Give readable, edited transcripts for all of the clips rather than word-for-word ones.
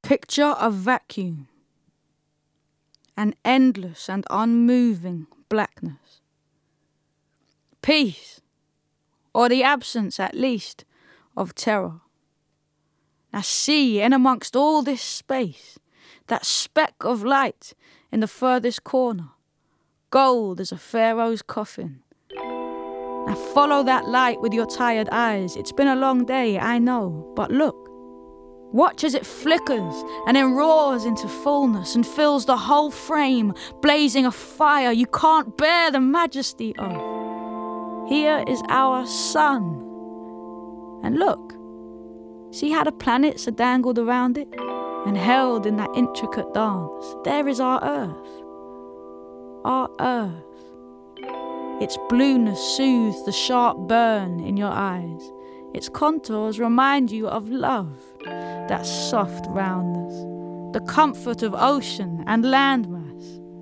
Picture a vacuum, an endless and unmoving blackness. Peace, or the absence at least of terror. Now see, in amongst all this space, that speck of light in the furthest corner, gold as a pharaoh's coffin. Now follow that light with your tired eyes. It's been a long day, I know, but look. Watch as it flickers and then roars into fullness and fills the whole frame, blazing a fire you can't bear the majesty of. Here is our sun. And look, see how the planets are dangled around it and held in that intricate dance. There is our earth. Our earth. Its blueness soothes the sharp burn in your eyes. Its contours remind you of love, that soft roundness, the comfort of ocean and landmass.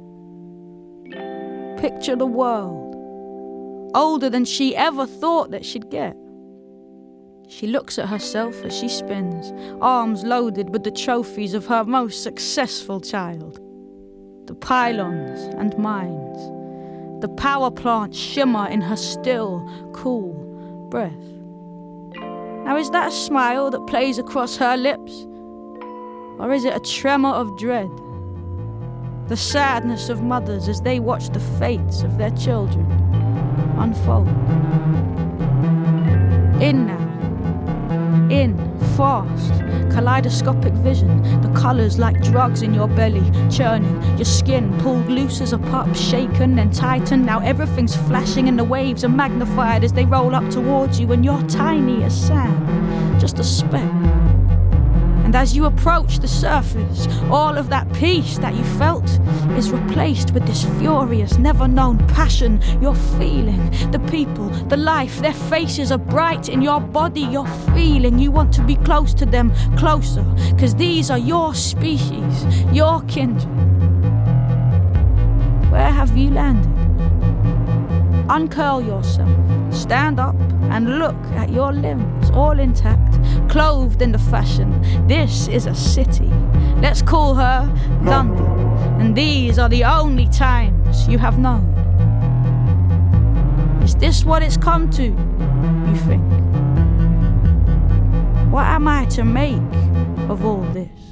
Picture the world, older than she ever thought that she'd get. She looks at herself as she spins, arms loaded with the trophies of her most successful child. The pylons and mines, the power plants shimmer in her still, cool breath. Now is that a smile that plays across her lips? Or is it a tremor of dread? The sadness of mothers as they watch the fates of their children unfold. In now. In, fast, kaleidoscopic vision, the colours like drugs in your belly, churning, your skin pulled loose as a pup, shaken and tightened. Now everything's flashing and the waves are magnified as they roll up towards you and you're tiny as sand, just a speck. And as you approach the surface, all of that peace that you felt is replaced with this furious, never-known passion you're feeling. The people, the life, their faces are bright in your body, you're feeling. You want to be close to them, closer, because these are your species, your kindred. Where have you landed? Uncurl yourself, stand up and look at your limbs, all intact, clothed in the fashion. This is a city. Let's call her London. And these are the only times you have known. Is this what it's come to, you think? What am I to make of all this?